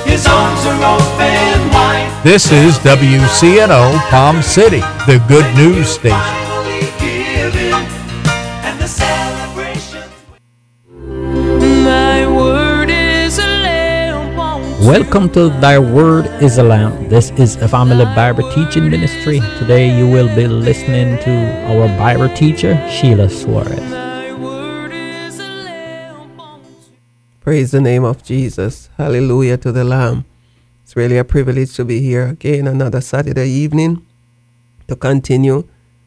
His arms are open wide. This is WCNO Palm City, the good news station. Finally given, and the celebrations. Thy word is a lamp unto Welcome to Thy Word is a Lamp. This is a family Bible teaching ministry. Today you will be listening to our Bible teacher, Sheila Suarez. thy word is a lamp unto Praise the name of Jesus. Hallelujah to the Lamb. It's really a privilege to be here again another Saturday evening to continue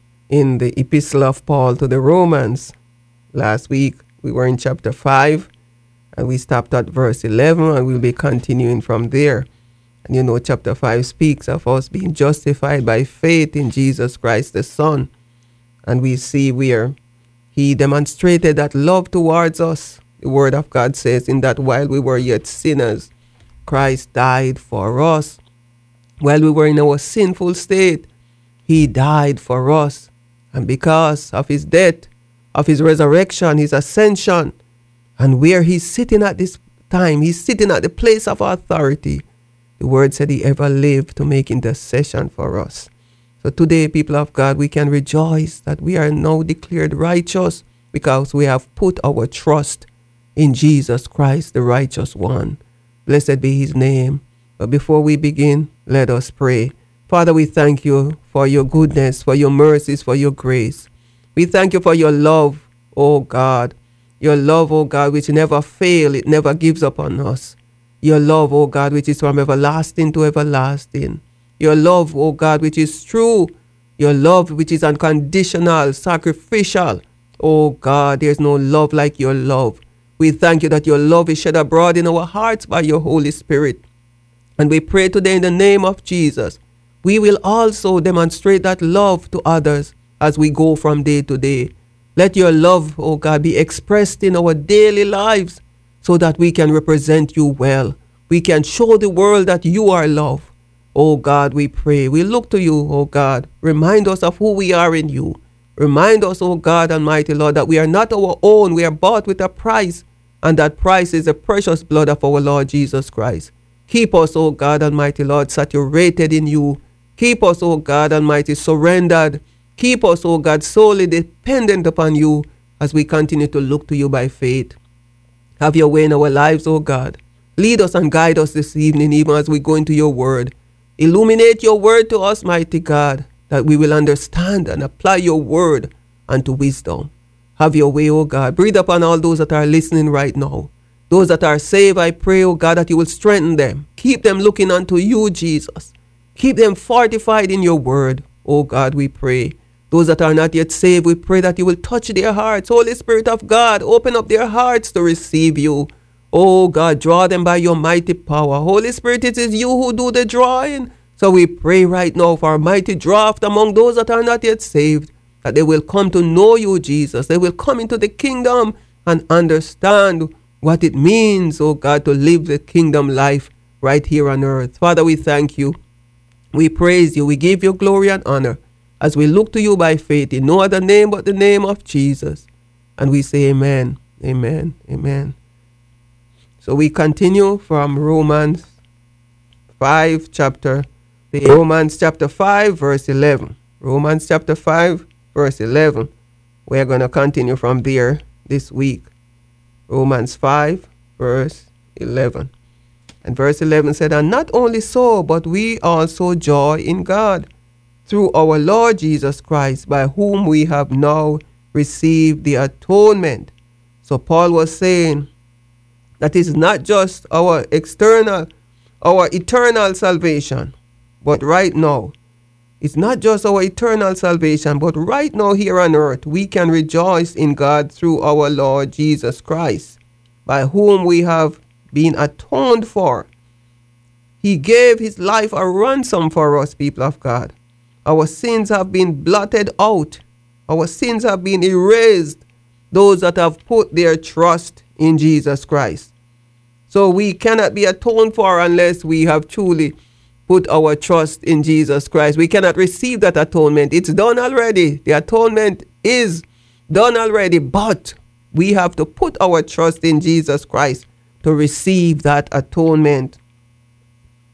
in the Epistle of Paul to the Romans. Last week we were in chapter 5 and we stopped at verse 11 and we'll be continuing from there. And you know, chapter 5 speaks of us being justified by faith in Jesus Christ the Son. And we see where he demonstrated that love towards us. The word of God says, in that while we were yet sinners, Christ died for us. While we were in our sinful state, he died for us. And because of his death, of his resurrection, his ascension, and where he's sitting at this time, he's sitting at the place of authority. The word said he ever lived to make intercession for us. So today, people of God, we can rejoice that we are now declared righteous because we have put our trust in Jesus Christ, the righteous one. Blessed be his name. But before we begin, let us pray. Father, we thank you for your goodness, for your mercies, for your grace. We thank you for your love, oh God. Your love, oh God, which never fails, it never gives up on us. Your love, oh God, which is from everlasting to everlasting. Your love, oh God, which is true. Your love, which is unconditional, sacrificial. Oh God, there's no love like your love. We thank you that your love is shed abroad in our hearts by your Holy Spirit. And we pray today in the name of Jesus, we will also demonstrate that love to others as we go from day to day. Let your love, oh God, be expressed in our daily lives so that we can represent you well. We can show the world that you are love. Oh God, we pray. We look to you, oh God. Remind us of who we are in you. Remind us, oh God, Almighty Lord, that we are not our own. We are bought with a price, and that price is the precious blood of our Lord Jesus Christ. Keep us, oh God, Almighty Lord, saturated in you. Keep us, oh God Almighty, surrendered. Keep us, oh God, solely dependent upon you as we continue to look to you by faith. Have your way in our lives, oh God. Lead us and guide us this evening, even as we go into your word. Illuminate your word to us, mighty God, that we will understand and apply your word unto wisdom. Have your way, oh God. Breathe upon all those that are listening right now. Those that are saved, I pray, oh God, that you will strengthen them. Keep them looking unto you, Jesus. Keep them fortified in your word, oh God, we pray. Those that are not yet saved, we pray that you will touch their hearts. Holy Spirit of God, open up their hearts to receive you. Oh God, draw them by your mighty power. Holy Spirit, it is you who do the drawing. So we pray right now for a mighty draft among those that are not yet saved, that they will come to know you, Jesus. They will come into the kingdom and understand what it means, oh God, to live the kingdom life right here on earth. Father, we thank you. We praise you. We give you glory and honor as we look to you by faith in no other name but the name of Jesus. And we say amen, amen, amen. So we continue from Romans 5 chapter 5 verse 11. Romans chapter 5 verse 11. We're going to continue from there this week. Romans 5 verse 11. And verse 11 said, and not only so, but we also joy in God through our Lord Jesus Christ, by whom we have now received the atonement. So Paul was saying that it's not just our eternal salvation, but right now, it's not just our eternal salvation, but right now here on earth, we can rejoice in God through our Lord Jesus Christ, by whom we have been atoned for. He gave his life a ransom for us, people of God. Our sins have been blotted out. Our sins have been erased. Those that have put their trust in Jesus Christ. So we cannot be atoned for unless we have truly put our trust in Jesus Christ. We cannot receive that atonement. It's done already. The atonement is done already, but we have to put our trust in Jesus Christ to receive that atonement.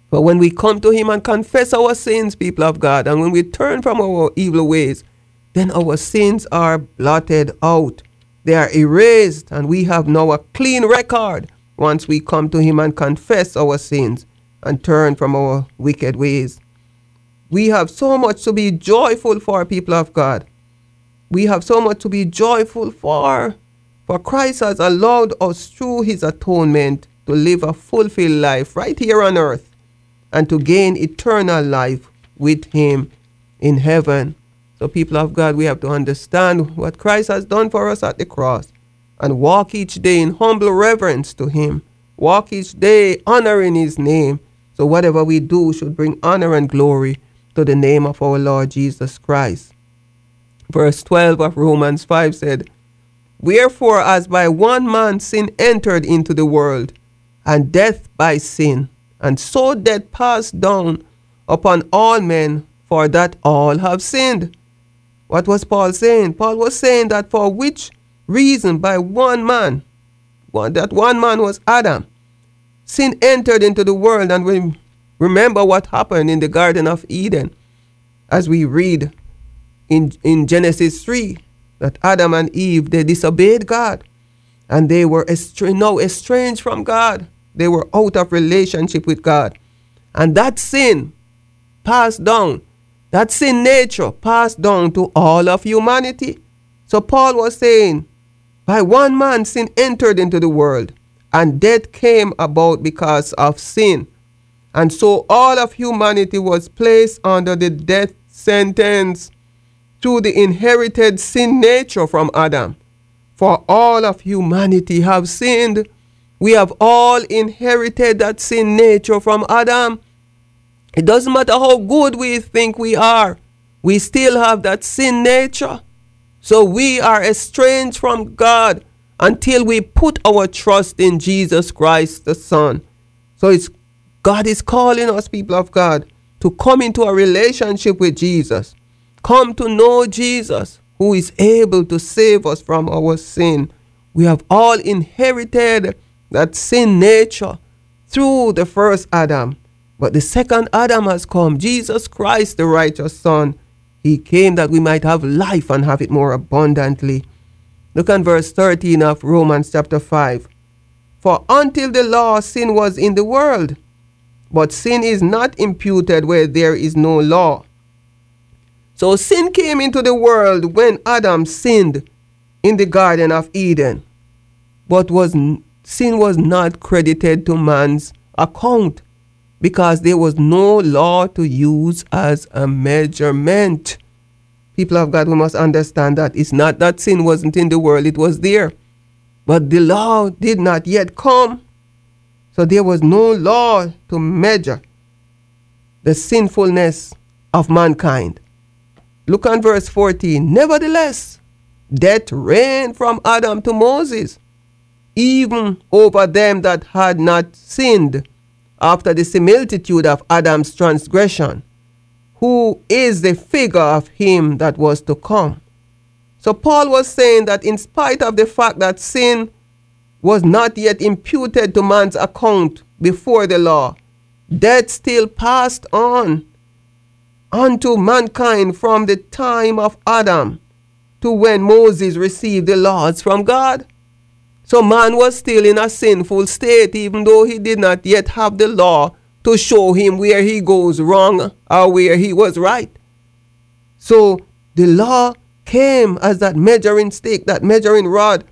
But when we come to him and confess our sins, people of God, and when we turn from our evil ways, then our sins are blotted out. They are erased, and we have now a clean record once we come to him and confess our sins and turn from our wicked ways. We have so much to be joyful for, people of God. We have so much to be joyful for Christ has allowed us through his atonement to live a fulfilled life right here on earth and to gain eternal life with him in heaven. So people of God, we have to understand what Christ has done for us at the cross and walk each day in humble reverence to him. Walk each day honoring his name. So whatever we do should bring honor and glory to the name of our Lord Jesus Christ. Verse 12 of Romans 5 said, "Wherefore, as by one man sin entered into the world, and death by sin, and so death passed down upon all men, for that all have sinned." What was Paul saying? Paul was saying that for which reason by one man, that one man was Adam, sin entered into the world. And we remember what happened in the Garden of Eden, as we read in Genesis 3, that Adam and Eve, they disobeyed God, and they were estranged from God. They were out of relationship with God. And that sin passed down. That sin nature passed down to all of humanity. So Paul was saying, by one man sin entered into the world, and death came about because of sin. And so all of humanity was placed under the death sentence through the inherited sin nature from Adam. For all of humanity have sinned. We have all inherited that sin nature from Adam. It doesn't matter how good we think we are, we still have that sin nature. So we are estranged from God until we put our trust in Jesus Christ, the Son. So God is calling us, people of God, to come into a relationship with Jesus. Come to know Jesus, who is able to save us from our sin. We have all inherited that sin nature through the first Adam. But the second Adam has come, Jesus Christ, the righteous Son. He came that we might have life and have it more abundantly. Look at verse 13 of Romans chapter 5. "For until the law, sin was in the world, but sin is not imputed where there is no law." So sin came into the world when Adam sinned in the Garden of Eden. But sin was not credited to man's account because there was no law to use as a measurement. People of God, we must understand that it's not that sin wasn't in the world, it was there. But the law did not yet come. So there was no law to measure the sinfulness of mankind. Look at verse 14. "Nevertheless, death reigned from Adam to Moses, even over them that had not sinned, after the similitude of Adam's transgression, who is the figure of him that was to come." So Paul was saying that in spite of the fact that sin was not yet imputed to man's account before the law, death still passed on unto mankind from the time of Adam to when Moses received the laws from God. So man was still in a sinful state, even though he did not yet have the law to show him where he goes wrong or where he was right. So the law came as that measuring stick, that measuring rod,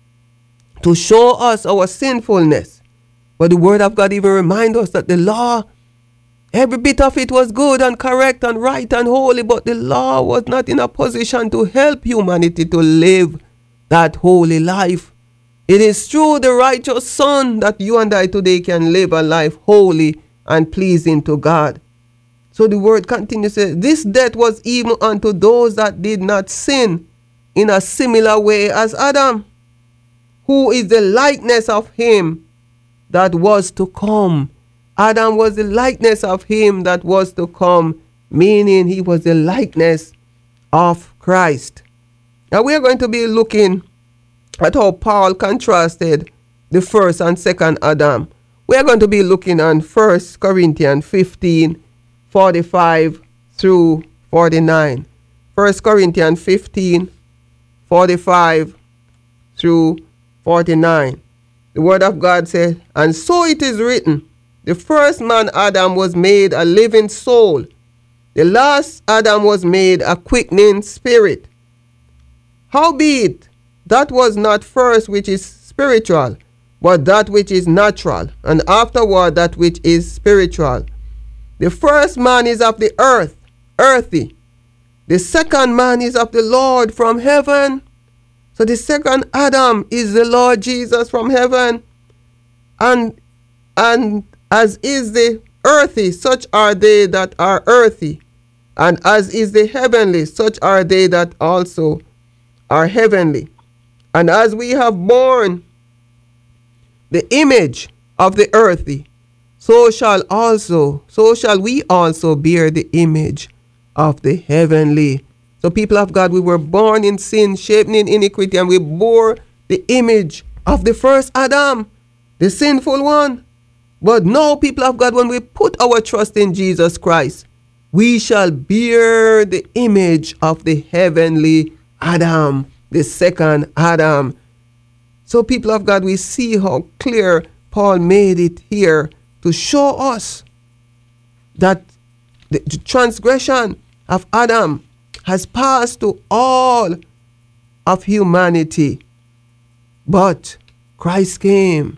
to show us our sinfulness. But the word of God even reminds us that the law, every bit of it was good and correct and right and holy, but the law was not in a position to help humanity to live that holy life. It is through the righteous Son that you and I today can live a life holy and pleasing to God. So the word continues to say, "This death was even unto those that did not sin in a similar way as Adam, who is the likeness of him that was to come." Adam was the likeness of him that was to come, meaning he was the likeness of Christ. Now we are going to be looking at how Paul contrasted the first and second Adam We are going to be looking on 1 Corinthians 15, 45 through 49. 1 Corinthians 15, 45 through 49. The word of God said, and so it is written, the first man Adam was made a living soul. The last Adam was made a quickening spirit. Howbeit, that was not first which is spiritual, but that which is natural, and afterward that which is spiritual. The first man is of the earth, earthy. The second man is of the Lord from heaven. So the second Adam is the Lord Jesus from heaven. And as is the earthy, such are they that are earthy. And as is the heavenly, such are they that also are heavenly. And as we have borne the image of the earthy, so shall we also bear the image of the heavenly. So people of God, we were born in sin, shaped in iniquity, and we bore the image of the first Adam, the sinful one. But now, people of God, when we put our trust in Jesus Christ, we shall bear the image of the heavenly Adam, the second Adam. So people of God, we see how clear Paul made it here to show us that the transgression of Adam has passed to all of humanity. But Christ came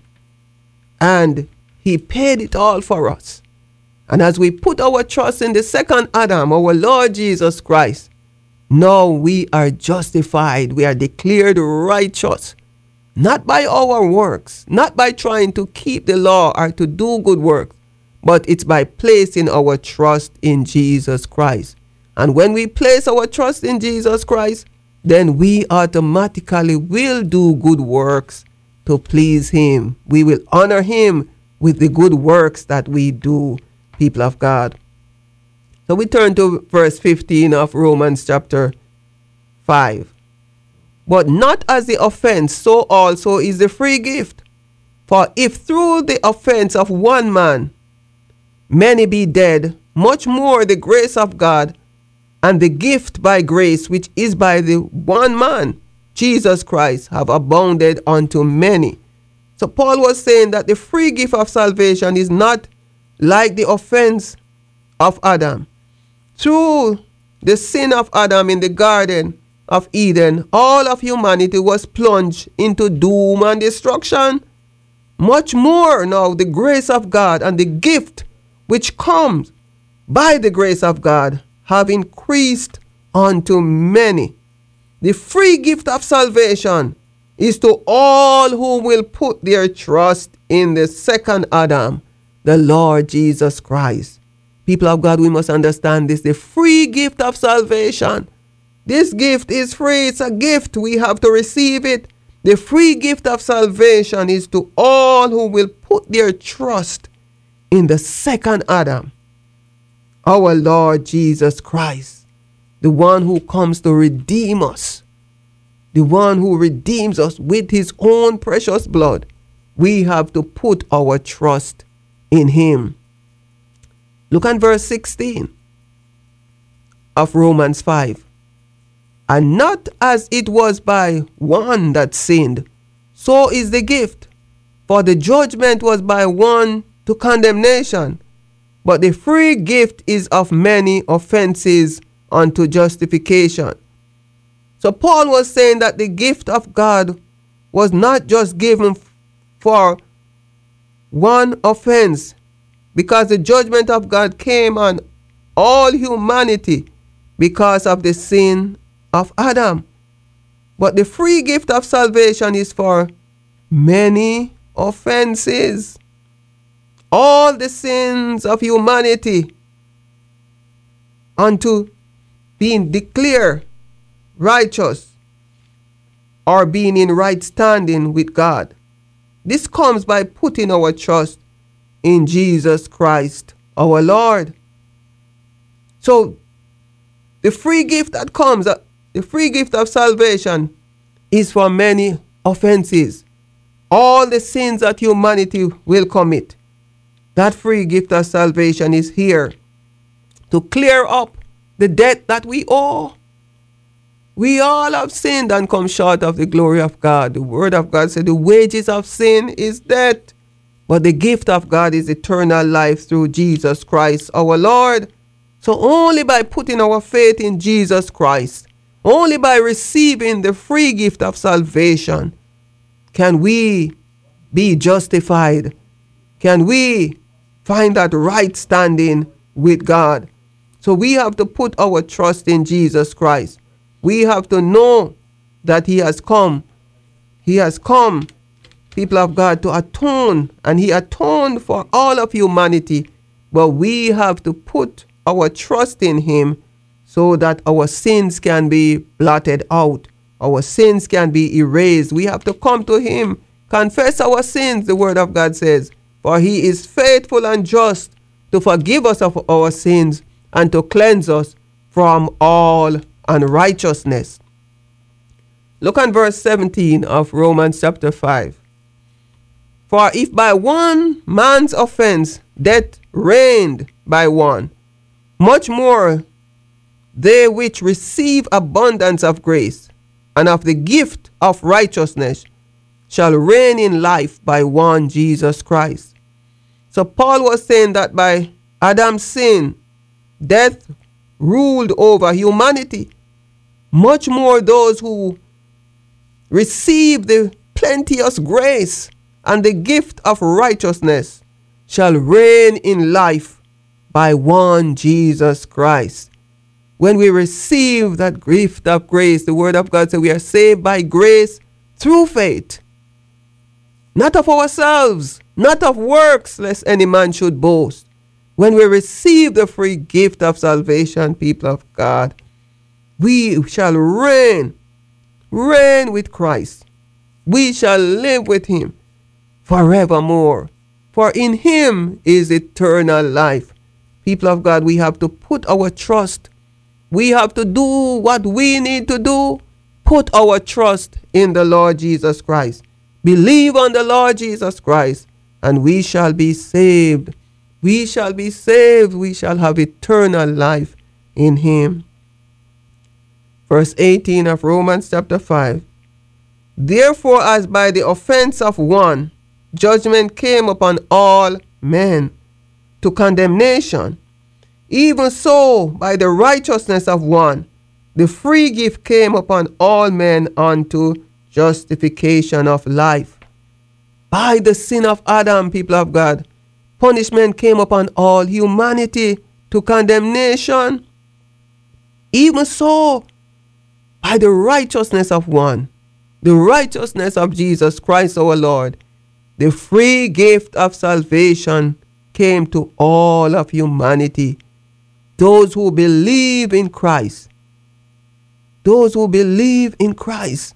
and he paid it all for us. And as we put our trust in the second Adam, our Lord Jesus Christ, now we are justified. We are declared righteous. Not by our works, not by trying to keep the law or to do good works, but it's by placing our trust in Jesus Christ. And when we place our trust in Jesus Christ, then we automatically will do good works to please him. We will honor him with the good works that we do, people of God. So we turn to verse 15 of Romans chapter 5. But not as the offense, so also is the free gift. For if through the offense of one man many be dead, much more the grace of God and the gift by grace, which is by the one man, Jesus Christ, have abounded unto many. So Paul was saying that the free gift of salvation is not like the offense of Adam. Through the sin of Adam in the Garden of Eden, all of humanity was plunged into doom and destruction. Much more now the grace of God and the gift which comes by the grace of God have increased unto many. The free gift of salvation is to all who will put their trust in the second Adam, the Lord Jesus Christ. People of God, we must understand this. The free gift of salvation. This gift is free. It's a gift. We have to receive it. The free gift of salvation is to all who will put their trust in the second Adam, our Lord Jesus Christ, the one who comes to redeem us, the one who redeems us with his own precious blood. We have to put our trust in him. Look at verse 16 of Romans 5. And not as it was by one that sinned, so is the gift. For the judgment was by one to condemnation, but the free gift is of many offenses unto justification. So Paul was saying that the gift of God was not just given for one offense, because the judgment of God came on all humanity because of the sin of Adam. But the free gift of salvation is for many offenses. All the sins of humanity unto being declared righteous or being in right standing with God. This comes by putting our trust in Jesus Christ, our Lord. So the free gift that comes, the free gift of salvation is for many offenses. All the sins that humanity will commit. That free gift of salvation is here to clear up the debt that we owe. We all have sinned and come short of the glory of God. The word of God said the wages of sin is death, but the gift of God is eternal life through Jesus Christ our Lord. So only by putting our faith in Jesus Christ, only by receiving the free gift of salvation, can we be justified. Can we find that right standing with God? So we have to put our trust in Jesus Christ. We have to know that he has come. He has come, people of God, to atone, and he atoned for all of humanity. But we have to put our trust in him so that our sins can be blotted out. Our sins can be erased. We have to come to him, confess our sins, the word of God says, for he is faithful and just to forgive us of our sins and to cleanse us from all unrighteousness. Look at verse 17 of Romans chapter 5. For if by one man's offense death reigned by one, much more they which receive abundance of grace and of the gift of righteousness shall reign in life by one Jesus Christ. So Paul was saying that by Adam's sin, death ruled over humanity. Much more those who receive the plenteous grace and the gift of righteousness shall reign in life by one Jesus Christ. When we receive that gift of grace, the word of God says we are saved by grace through faith, not of ourselves, not of works, lest any man should boast. When we receive the free gift of salvation, people of God, we shall reign with Christ. We shall live with him forevermore. For in him is eternal life. People of God, we have to put our trust. We have to do what we need to do. Put our trust in the Lord Jesus Christ. Believe on the Lord Jesus Christ, and we shall be saved. We shall be saved. We shall have eternal life in him. Verse 18 of Romans chapter 5. Therefore, as by the offense of one, judgment came upon all men to condemnation, even so by the righteousness of one, the free gift came upon all men unto justification of life. By the sin of Adam, people of God, punishment came upon all humanity to condemnation. Even so, by the righteousness of one, the righteousness of Jesus Christ our Lord, the free gift of salvation came to all of humanity. Those who believe in Christ. Those who believe in Christ.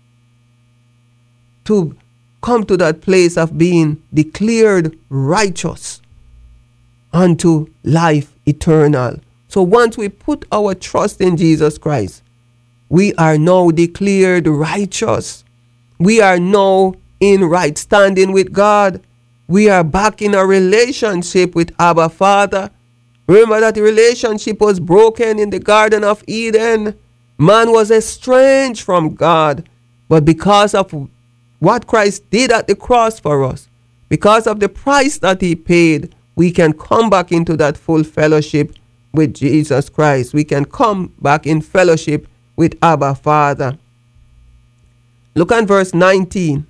To come to that place of being declared righteous unto life eternal. So once we put our trust in Jesus Christ, we are now declared righteous. We are now in right standing with God. We are back in a relationship with Abba Father. Remember that the relationship was broken in the Garden of Eden. Man was estranged from God. But because of what Christ did at the cross for us, because of the price that he paid, we can come back into that full fellowship with Jesus Christ. We can come back in fellowship with Abba Father. Look at verse 19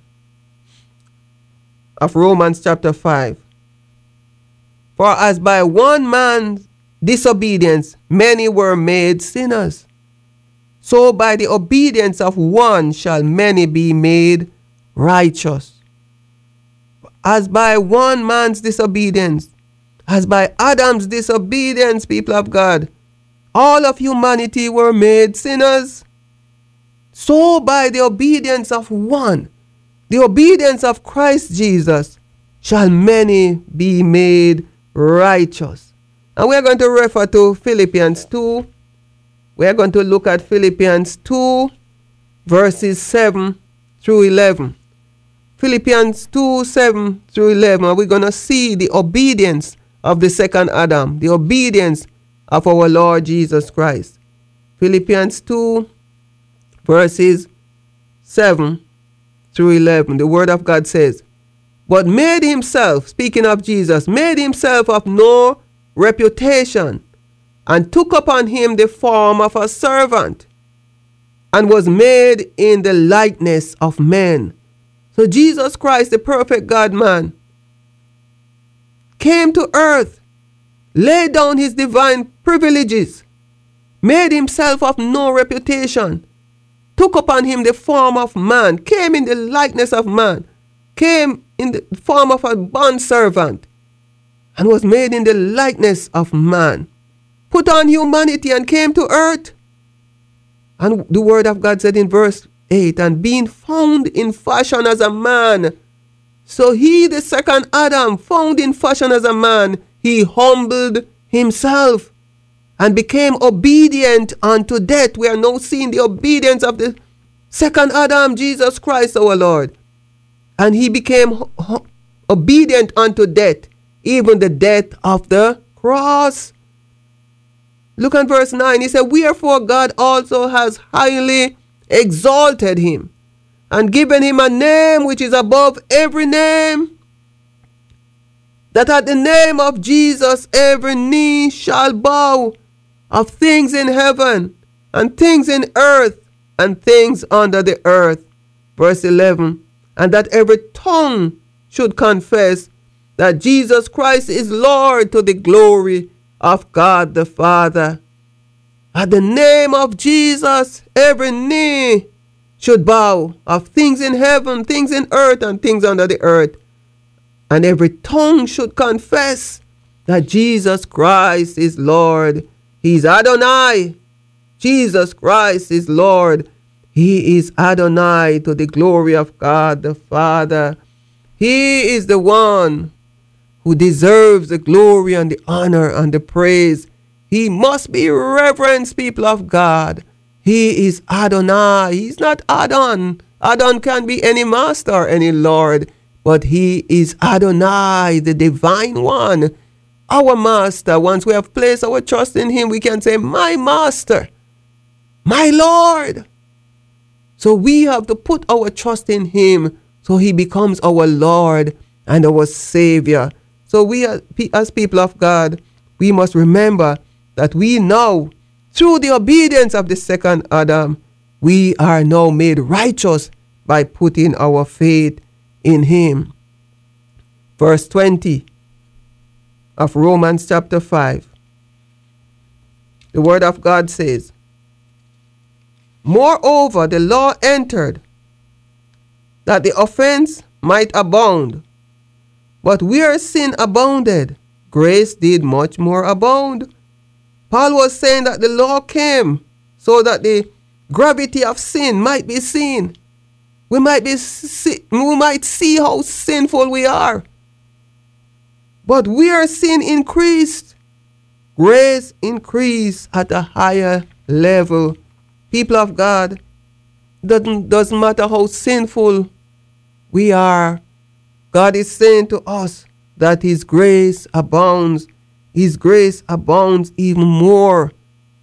of Romans chapter 5. For as by one man's disobedience many were made sinners, so by the obedience of one shall many be made righteous. As by one man's disobedience, as by Adam's disobedience, people of God, all of humanity were made sinners. So by the obedience of one, the obedience of Christ Jesus, shall many be made righteous. And we're going to refer to Philippians 2. We're going to look at Philippians 2, verses 7 through 11. Philippians 2, 7 through 11, and we're going to see the obedience of the second Adam, the obedience of our Lord Jesus Christ. Philippians 2, verses 7 through 11, the word of God says, but made himself, speaking of Jesus, made himself of no reputation, and took upon him the form of a servant, and was made in the likeness of men. So Jesus Christ, the perfect God-man, came to earth, laid down his divine privileges, made himself of no reputation, took upon him the form of man, came in the likeness of man, came in the form of a bondservant, and was made in the likeness of man, put on humanity and came to earth. And the word of God said in verse 8, and being found in fashion as a man. So he, the second Adam, found in fashion as a man, he humbled himself and became obedient unto death. We are now seeing the obedience of the second Adam, Jesus Christ our Lord. And he became obedient unto death, even the death of the cross. Look at verse 9. He said, wherefore God also has highly exalted him, and given him a name which is above every name, that at the name of Jesus every knee shall bow, of things in heaven, and things in earth, and things under the earth. Verse 11, and that every tongue should confess that Jesus Christ is Lord, to the glory of God the Father. At the name of Jesus, every knee should bow, of things in heaven, things in earth, and things under the earth. And every tongue should confess that Jesus Christ is Lord. He's Adonai. Jesus Christ is Lord. He is Adonai, to the glory of God the Father. He is the one who deserves the glory and the honor and the praise. He must be reverenced, people of God. He is Adonai. He's not Adon. Adon can be any master, any Lord. But he is Adonai, the divine one. Our master. Once we have placed our trust in him, we can say, my master, my Lord. So we have to put our trust in him, so he becomes our Lord and our Savior. So we as people of God, we must remember that we now, through the obedience of the second Adam, we are now made righteous by putting our faith in him. Verse 20 of Romans chapter 5. The word of God says, moreover, the law entered that the offense might abound. But where sin abounded, grace did much more abound. Paul was saying that the law came so that the gravity of sin might be seen. We might see how sinful we are. But where sin increased, grace increased at a higher level. People of God, doesn't matter how sinful we are, God is saying to us that his grace abounds. His grace abounds even more.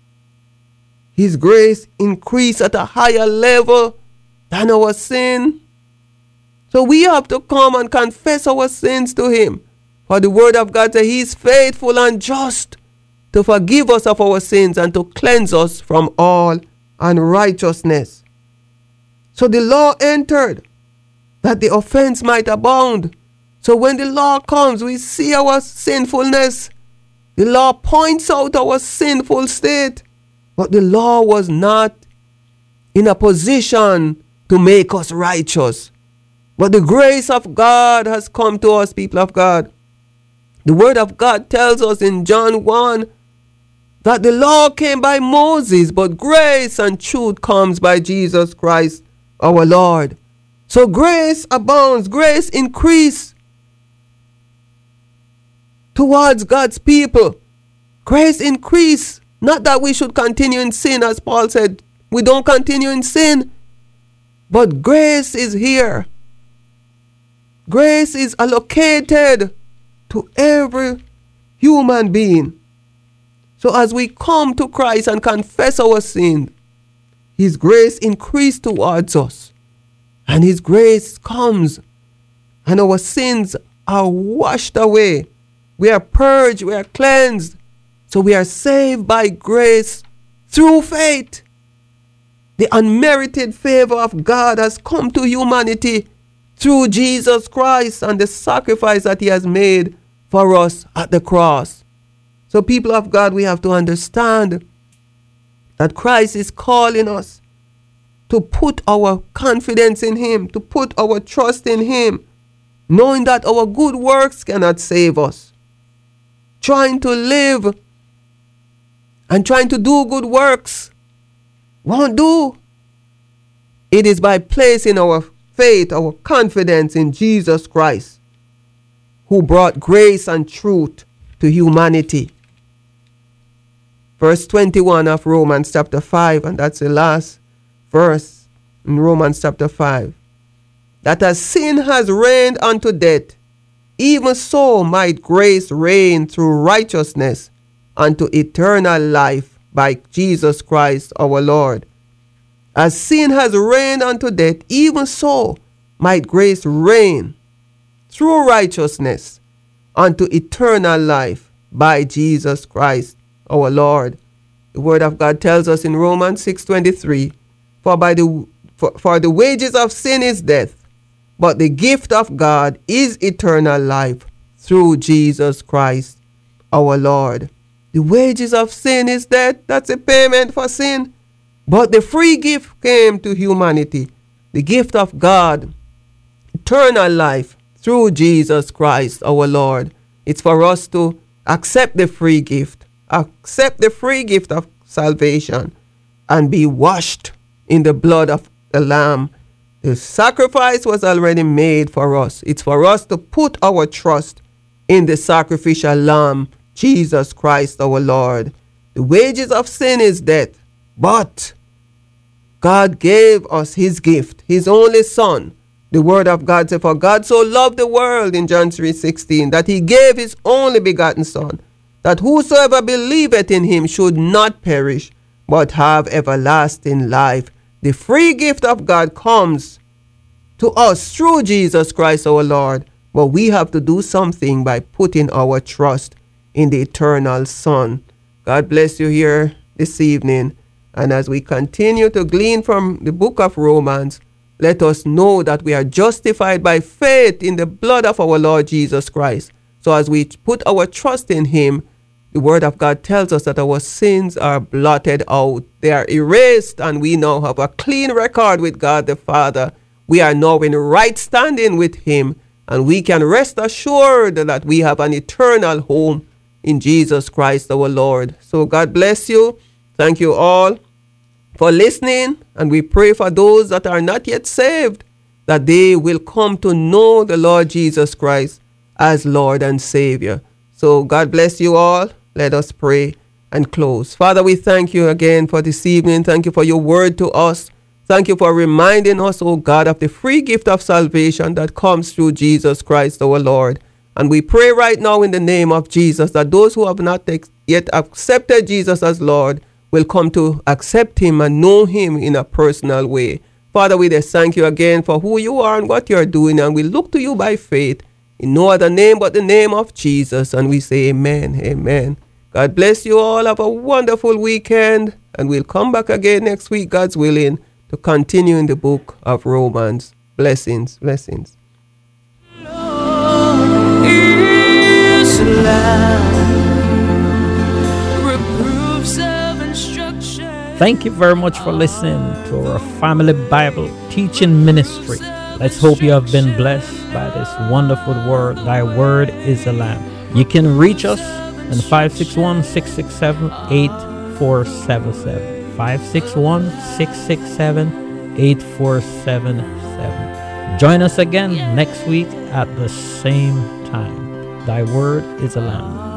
His grace increased at a higher level than our sin. So we have to come and confess our sins to him. For the word of God says he is faithful and just to forgive us of our sins and to cleanse us from all unrighteousness. So the law entered that the offense might abound. So when the law comes, we see our sinfulness. The law points out our sinful state. But the law was not in a position to make us righteous. But the grace of God has come to us, people of God. The word of God tells us in John 1 that the law came by Moses, but grace and truth comes by Jesus Christ our Lord. So grace abounds, grace increase towards God's people. Grace increase. Not that we should continue in sin, as Paul said. We don't continue in sin. But grace is here. Grace is allocated to every human being. So as we come to Christ and confess our sin, His grace increases towards us. And His grace comes and our sins are washed away. We are purged, we are cleansed. So we are saved by grace through faith. The unmerited favor of God has come to humanity through Jesus Christ and the sacrifice that He has made for us at the cross. So people of God, we have to understand that Christ is calling us to put our confidence in Him, to put our trust in Him, knowing that our good works cannot save us. Trying to live and trying to do good works won't do. It is by placing our faith, our confidence in Jesus Christ, who brought grace and truth to humanity. Verse 21 of Romans chapter 5, and that's the last verse in Romans chapter 5. That as sin has reigned unto death, even so might grace reign through righteousness unto eternal life by Jesus Christ our Lord. As sin has reigned unto death, even so might grace reign through righteousness unto eternal life by Jesus Christ our Lord. The word of God tells us in Romans 6:23, for the wages of sin is death, but the gift of God is eternal life through Jesus Christ our Lord. The wages of sin is death. That's a payment for sin. But the free gift came to humanity. The gift of God, eternal life through Jesus Christ our Lord. It's for us to accept the free gift. Accept the free gift of salvation and be washed in the blood of the Lamb. The sacrifice was already made for us. It's for us to put our trust in the sacrificial Lamb, Jesus Christ our Lord. The wages of sin is death, but God gave us His gift, His only Son. The word of God says, for God so loved the world in John 3:16, that He gave His only begotten Son, that whosoever believeth in Him should not perish, but have everlasting life. The free gift of God comes to us through Jesus Christ our Lord, but we have to do something by putting our trust in the eternal Son. God bless you here this evening. And as we continue to glean from the book of Romans, let us know that we are justified by faith in the blood of our Lord Jesus Christ. So as we put our trust in Him, the word of God tells us that our sins are blotted out. They are erased, and we now have a clean record with God the Father. We are now in right standing with Him, and we can rest assured that we have an eternal home in Jesus Christ our Lord. So God bless you. Thank you all for listening, and we pray for those that are not yet saved, that they will come to know the Lord Jesus Christ as Lord and Savior. So God bless you all. Let us pray and close. Father, we thank you again for this evening. Thank you for your word to us. Thank you for reminding us, oh God, of the free gift of salvation that comes through Jesus Christ our Lord. And we pray right now in the name of Jesus that those who have not yet accepted Jesus as Lord will come to accept Him and know Him in a personal way. Father, we just thank you again for who you are and what you are doing, and we look to you by faith in no other name but the name of Jesus, and we say amen, amen. God bless you all. Have a wonderful weekend, and we'll come back again next week, God's willing, to continue in the book of Romans. Blessings, blessings. Is reproofs of instruction. Thank you very much for listening to our Family Bible Teaching Ministry. Let's hope you have been blessed by this wonderful word. Thy word is a lamp. You can reach us on 561-667-8477. 561-667-8477. Join us again next week at the same time. Thy word is a lamp.